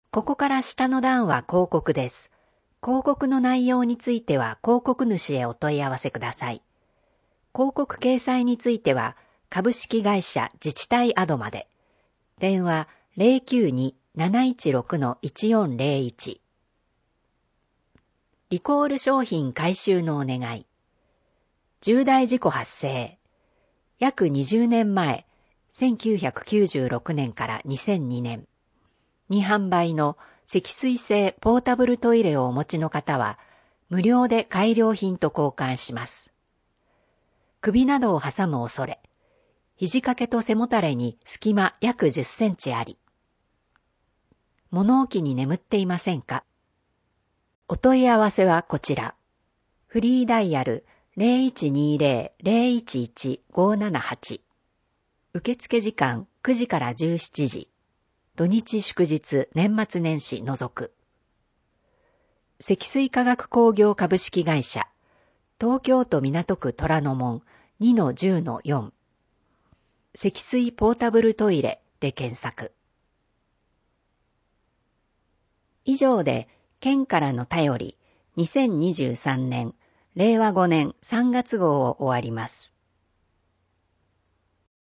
ここから下の段は広告です。広告の内容については広告主へお問い合わせください。広告掲載については株式会社自治体アドまで。電話 092-716-1401。リコール商品回収のお願い。重大事故発生。約20年前、1996年から2002年に販売の積水性ポータブルトイレをお持ちの方は、無料で改良品と交換します。首などを挟む恐れ。肘掛けと背もたれに隙間約10センチあり。物置に眠っていませんか？お問い合わせはこちら。フリーダイヤル 0120-011-578。受付時間9時から17時。土日祝日年末年始除く。積水化学工業株式会社。東京都港区虎ノ門 2-10-4。積水ポータブルトイレで検索。以上で県からの便り2023年令和5年3月号を終わります。